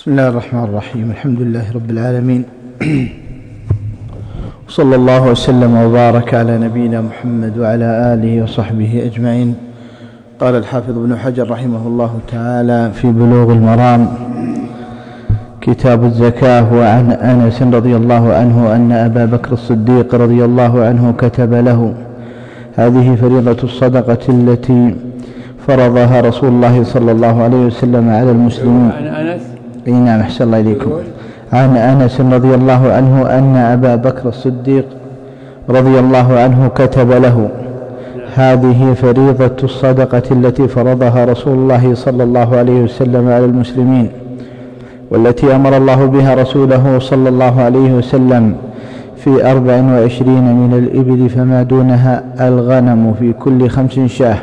بسم الله الرحمن الرحيم. الحمد لله رب العالمين، صلى الله وسلم وبارك على نبينا محمد وعلى آله وصحبه أجمعين. قال الحافظ ابن حجر رحمه الله تعالى في بلوغ المرام كتاب الزكاة: وعن أنس رضي الله عنه أن أبا بكر الصديق رضي الله عنه كتب له: هذه فريضة الصدقة التي فرضها رسول الله صلى الله عليه وسلم على المسلمين. عن أنس نعم، أحسن الله إليكم. عن أنس رضي الله عنه أن أبا بكر الصديق رضي الله عنه كتب له: هذه فريضة الصدقة التي فرضها رسول الله صلى الله عليه وسلم على المسلمين، والتي أمر الله بها رسوله صلى الله عليه وسلم في 24 من الإبل فما دونها الغنم في كل 5 شاة،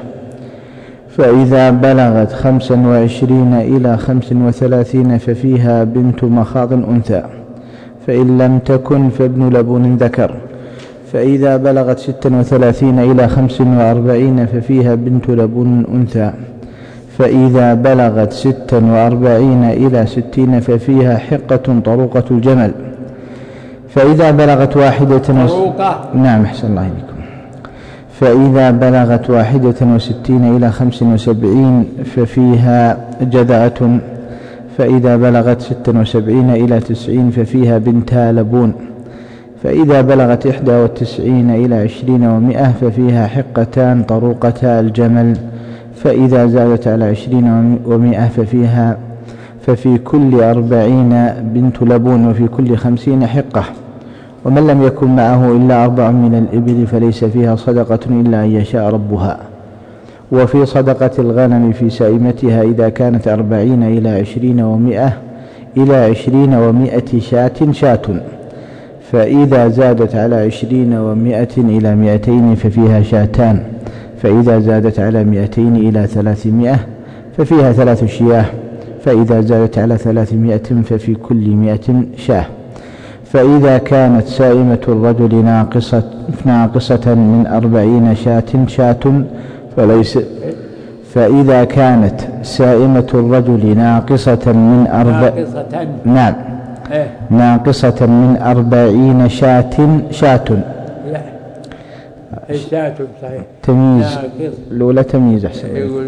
فإذا بلغت 25 إلى 35 ففيها بنت مخاض أنثى، فإن لم تكن فابن لبون ذكر، فإذا بلغت 36 إلى 45 ففيها بنت لبون أنثى، فإذا بلغت 46 إلى 60 ففيها حقة طروقة الجمل، فإذا بلغت نعم، أحسن الله إليكم. فإذا بلغت 61 إلى 75 ففيها جذعة، فإذا بلغت 76 إلى 90 ففيها بنتا لبون، فإذا بلغت 91 إلى 20 و100 ففيها حقتان طروقتا الجمل، فإذا زادت على 20 و100 ففي كل 40 بنت لبون، وفي كل 50 حقة. ومن لم يكن معه إلا 4 من الإبل فليس فيها صدقة إلا أن يشاء ربها. وفي صدقة الغنم في سائمتها إذا كانت 40 إلى 20 و100 إلى 20 و100 شاة، فإذا زادت على 20 و100 إلى 200 ففيها شاتان، فإذا زادت على 200 إلى 300 ففيها 3 شياه، فإذا زادت على 300 ففي كل 100 شاه. فإذا كانت سائمة الرجل ناقصة من 40 شاة فليس فإذا كانت سائمة الرجل ناقصة من 40 شاة صحيح، تمييز الأولى تمييز أحسن.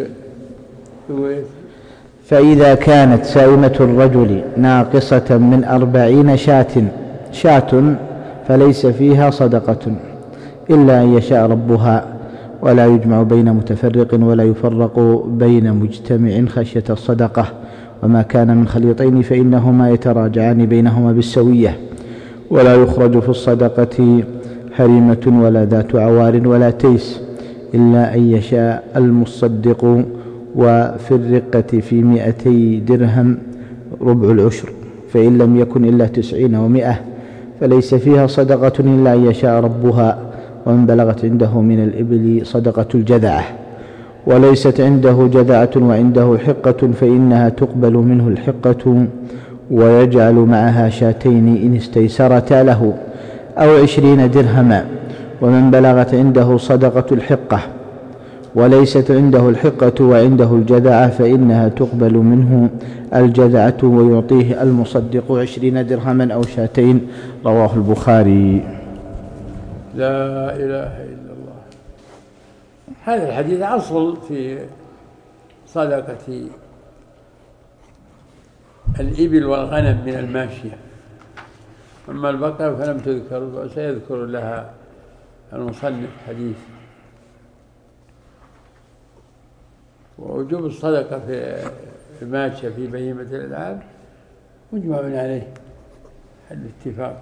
فإذا كانت سائمة الرجل ناقصة من 40 شاة فليس فيها صدقة إلا أن يشاء ربها، ولا يجمع بين متفرق ولا يفرق بين مجتمع خشية الصدقة. وما كان من خليطين فإنهما يتراجعان بينهما بالسوية، ولا يخرج في الصدقة حريمة ولا ذات عوار ولا تيس إلا أن يشاء المصدق. وفي الرقة في 200 درهم ربع العشر، فإن لم يكن إلا 90 و100 فليس فيها صدقة إلا أن يشاء ربها. ومن بلغت عنده من الإبل صدقة الجذعة وليست عنده جذعة وعنده حقة فإنها تقبل منه الحقة، ويجعل معها شاتين إن استيسرتا له أو 20 درهما. ومن بلغت عنده صدقة الحقة وليست عنده الحقة وعنده الجذعة فإنها تقبل منه الجذعة، ويعطيه المصدق 20 درهما أو شاتين. رواه البخاري. لا إله إلا الله. هذا الحديث أصل في صدقة الإبل والغنم من الماشية، أما البقر فلم تذكر، وسيذكر لها المصنف حديث. ووجوب الصدقة في الماشية في بهيمة الأنعام مجمع عليه الاتفاق،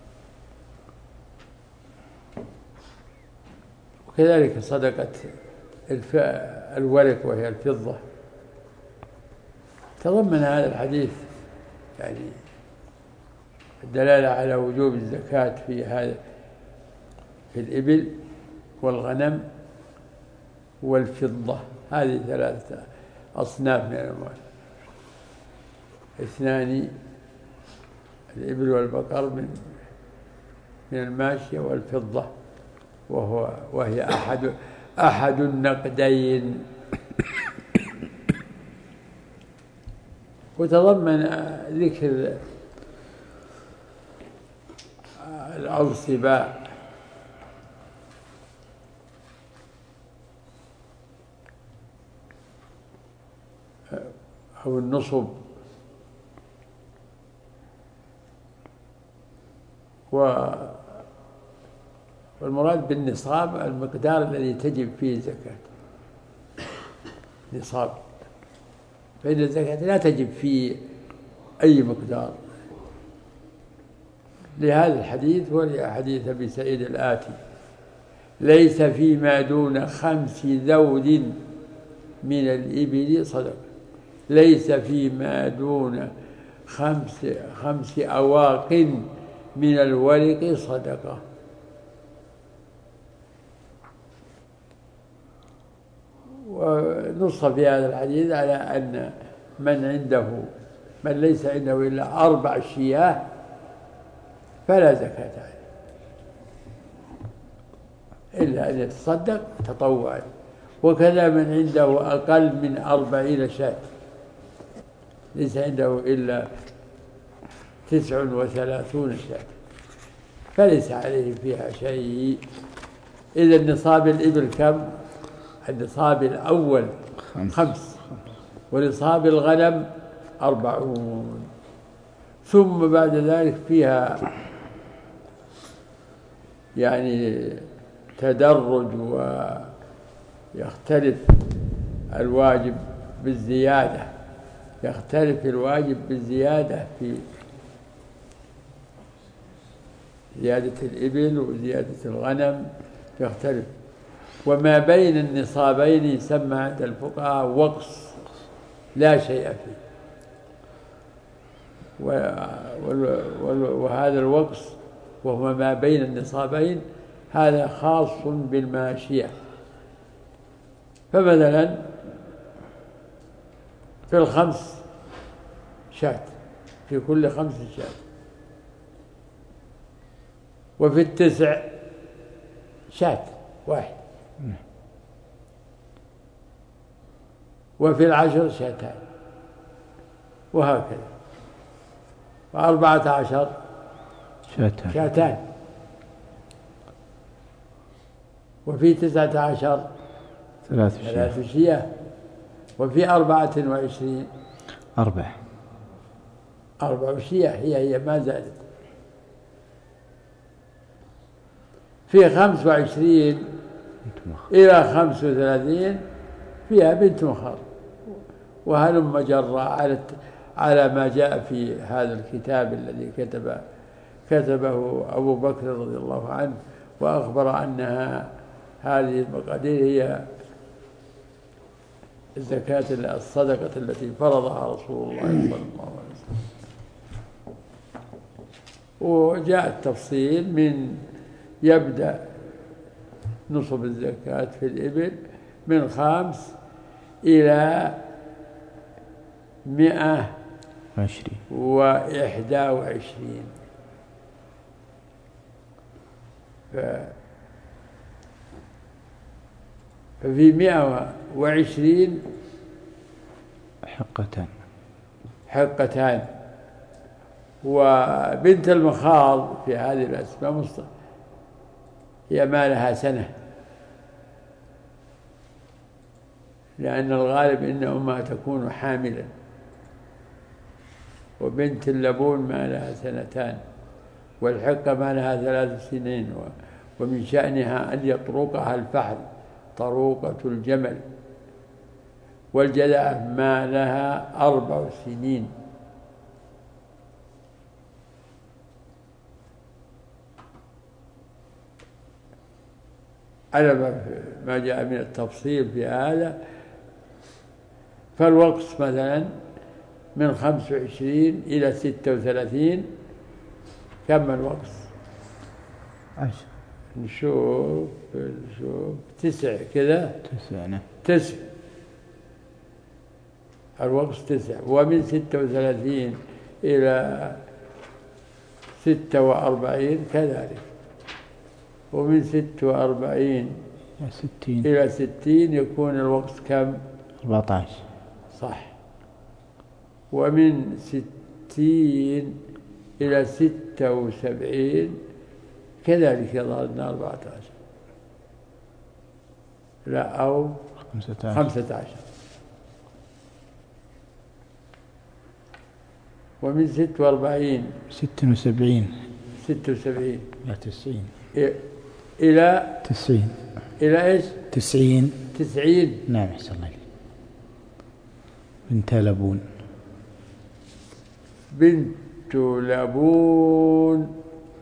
وكذلك صدقة الورق وهي الفضة. تضمن هذا الحديث يعني الدلالة على وجوب الزكاة في الإبل والغنم والفضة. هذه 3 أصناف من الأموال: 2 الإبل والبقر من الماشية، والفضة وهي أحد النقدين. وتضمن ذكر الأوصباء أو النصب، والمراد بالنصاب المقدار الذي تجب فيه الزكاة، نصاب، فإن الزكاة لا تجب في أي مقدار، لهذا الحديث ولحديث أبي سعيد الآتي: ليس فيما دون 5 ذود من الإبل صدقة، ليس فيما دون 5 أواق من الورق صدقة. ونص في هذا الحديث على أن من ليس عنده إلا 4 شياه فلا زكاة عليه إلا أن يتصدق تطوعا، وكذا من عنده أقل من 40 شاة ليس عنده إلا 39 شاة فليس عليه فيها شيء. إذا نصاب الإبل كم؟ النصاب الأول 5، ونصاب الغنم 40، ثم بعد ذلك فيها يعني تدرج، ويختلف الواجب بالزيادة، يختلف الواجب بالزيادة في زيادة الإبل وزيادة الغنم يختلف. وما بين النصابين يسمى عند الفقهاء وقص لا شيء فيه، وهذا الوقص وهو ما بين النصابين هذا خاص بالماشية. فمثلا في 5 شاة، في كل 5 شاة، وفي 9 شاة واحد، وفي 10 شاتان، وهكذا، 14 شاتان، وفي 19 3 شياه، وفي 24 4 شياه، هي ما زادت. في 25 إلى 35 فيها بنت مخاض، وهلم جرى على ما جاء في هذا الكتاب الذي كتبه أبو بكر رضي الله عنه، وأخبر أنها هذه المقادير هي الزكاة الصدقة التي فرضها رسول الله صلى الله عليه وسلم. وجاء التفصيل من يبدأ نصب الزكاة في الإبل من 5 إلى 121. ففي 120 حقتان. وبنت المخاض في هذه الأسماء هي ما لها سنة، لأن الغالب إن أمها تكون حاملا، وبنت اللبون ما لها 2 سنين، والحقة ما لها 3 سنين، ومن شأنها أن يطرقها الفحل طروقة الجمل، والجذعة ما لها 4 سنين. على ما جاء من التفصيل في هذا. فالوقص مثلا من 25 إلى 36 كم الوقص؟ 10. نشوف 9 كذا، 9 الوقص 9. ومن 36 إلى 46 كذلك. ومن 46 إلى 60 يكون الوقت كم؟ 14. صح. ومن 60 إلى 76 كذلك يظهر لنا 14 لا أو 15. ومن 46 لا 90 إلى 90 إلى إيش 90 نعم أحسن الله إليك. بنت لبون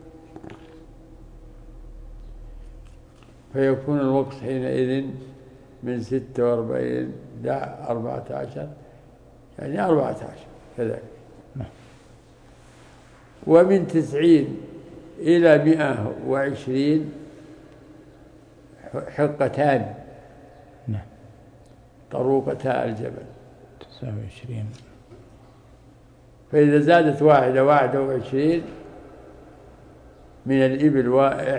فيكون الوقت حينئذ من 46 إلى 14 يعني 14 كذلك. ومن 90 إلى 120 حقتان طروقتا الجبل 29. فإذا زادت 21 من الإبل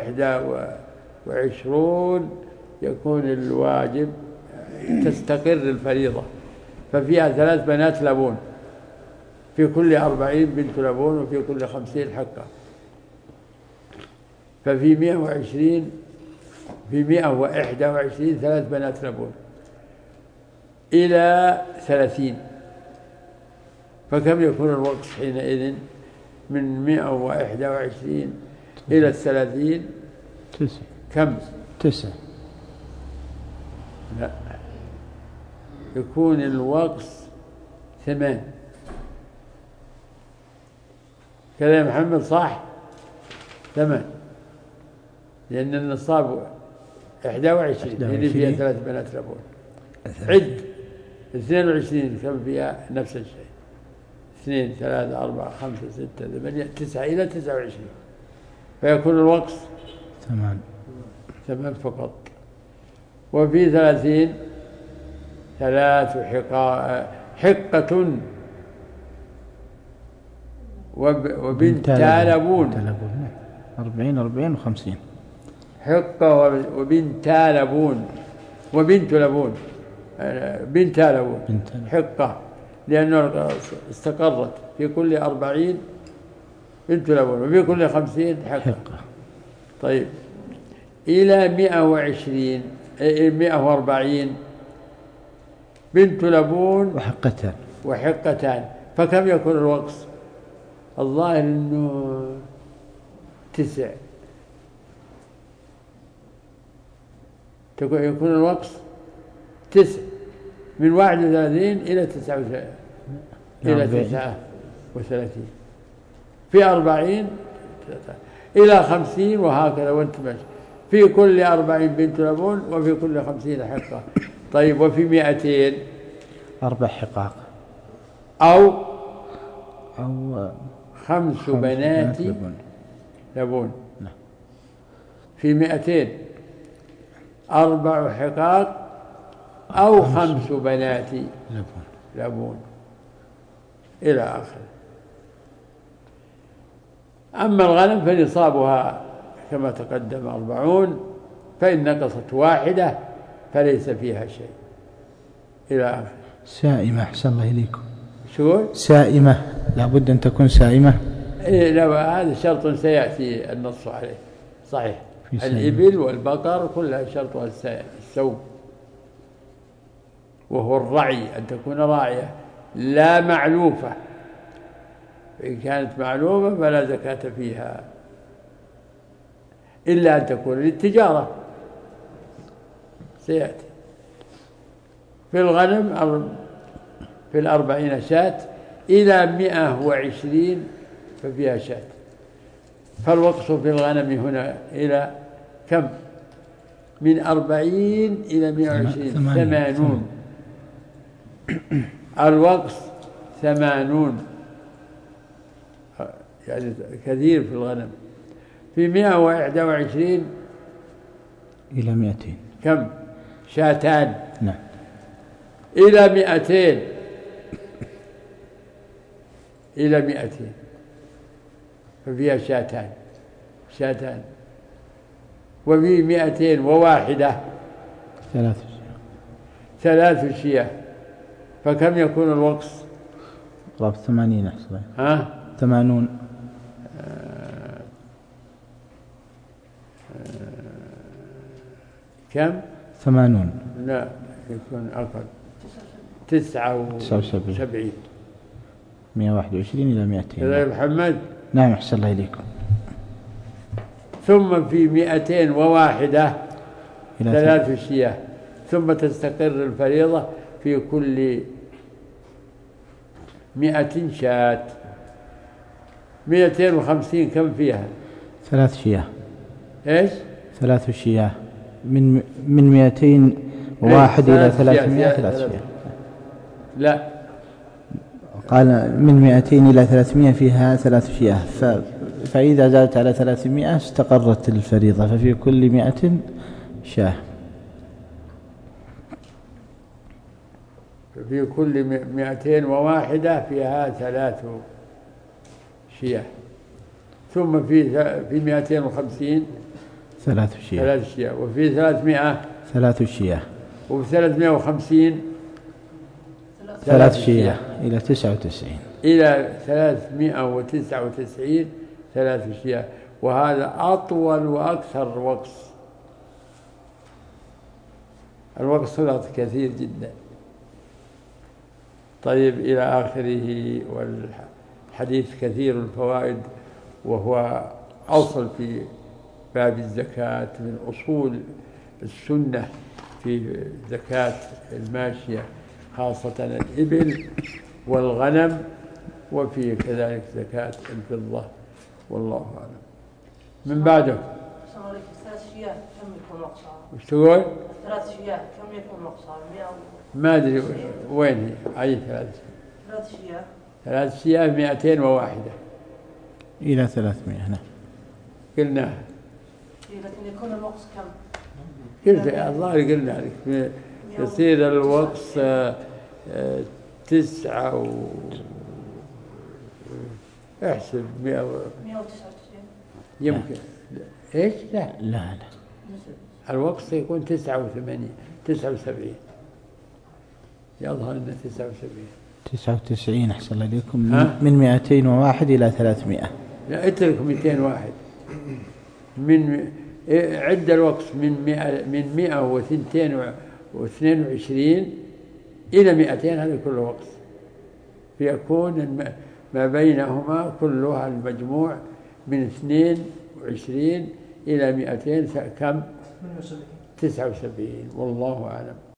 21 يكون الواجب تستقر الفريضة. ففيها 3 بنات لبون، في كل 40 بنت لبون، وفي كل 50 حقة. ففي 120 في 121 3 بنات لبون إلى 30. فكم يكون الوقت حينئذ من 121 إلى 30؟ 9. كم؟ 9. لا، يكون الوقت 8. كذا يا محمد صح؟ 8 لأن النصاب 21 اللي فيها 3 بنات لبون. عد 22 كم فيها؟ نفس الشيء. 2 3 4 5 6 8 9 إلى 29. فيكون الوقت 8 فقط. وفي 30 3 حقة وبنت لبون 40 و50. حقة وبنت لبون وبنت لبون بنت لبون حقة، لأنه استقرت في كل 40 بنت لبون وفي كل 50 حقة. طيب إلى 120 140 بنت لبون وحقتان. فكم يكون الوقت؟ الظاهر أنه 9. يكون الوقت 9 من 31 إلى 39 إلى 39. في 40 إلى 50 وهكذا وانت ماشي. في كل 40 بنت لبون وفي كل 50 حقة. طيب وفي 200 4 حقاق أو 5 بنات لبون. في 200 4 حقاق أو 5 بنات لبون إلى آخره. أما الغنم فنصابها كما تقدم 40، فإن نقصت 1 فليس فيها شيء إلى آخره. سائمة أحسن الله إليكم. شو؟ سائمة، لابد أن تكون سائمة. إيه لا، هذا شرط سيأتي النص عليه. صحيح، الإبل والبقر كلها شرطها السوم، وهو الرعي، أن تكون راعية لا معلوفة. إن كانت معلوفة فلا زكاة فيها إلا أن تكون للتجارة. سيأتي. في الغنم في 40 شاة إلى 120 ففيها شاة. فالوقص في الغنم هنا إلى كم؟ من 40 إلى 120 80. الوقص 80 يعني كثير في الغنم. في 121 إلى 200 كم؟ شاتان. نعم. إلى 200 ففيها شاتان. وفي 201 3 شياه. فكم يكون الوقص؟ قرابة 80 أحسن. ها 80. كم 80. لا يكون أقل 79. 121 إلى 200. كذا يا محمد. نعم أحسن الله إليكم. ثم في 201 3 شياه، ثم تستقر الفريضة في كل 100 شاة. 250 كم فيها؟ 3 شياه. إيش؟ 3 شياه من 201 إلى 300 3 شياه. لا قال من 200 إلى 300 فيها 3 شياه، فإذا زادت على 300 استقرت الفريضة، ففي كل 100 شاه. في كل 201 فيها 3 شياه. ثم في 250 3 شياه. 3 شياه. وفي 300 3 شياه. وفي 350 3 شياه إلى 99. إلى 399 3 شياه. وهذا أطول وأكثر وقص. الوقص كثير جدا. طيب إلى آخره. والحديث كثير الفوائد، وهو أصل في باب الزكاة من أصول السنة في زكاة الماشية، خاصة الإبل والغنم، وفي كذلك زكاة الفضة، والله أعلم. من بعده 3 شياه كم يكون مقصار؟ وش تقول؟ 3 شياه كم يكون مقصار؟ ما أدري وين هي. أي 3 شياه. 3 شياه 201 إلى 300. نعم قلنا. لكن يكون الوقص كم؟ قلت الله قلنا لك يصير الوقص 9 احسب 199 يمكن. ايش؟ لا الوقص يكون 79 يظهر انه 99 أحسن الله إليكم. من 201 إلى 300. لا اترك 201. من عد الوقص من 122 إلى 200، هذا كله وقص. فيكون ما بينهما كلها المجموع من 22 إلى 200 كم؟ 79. والله أعلم.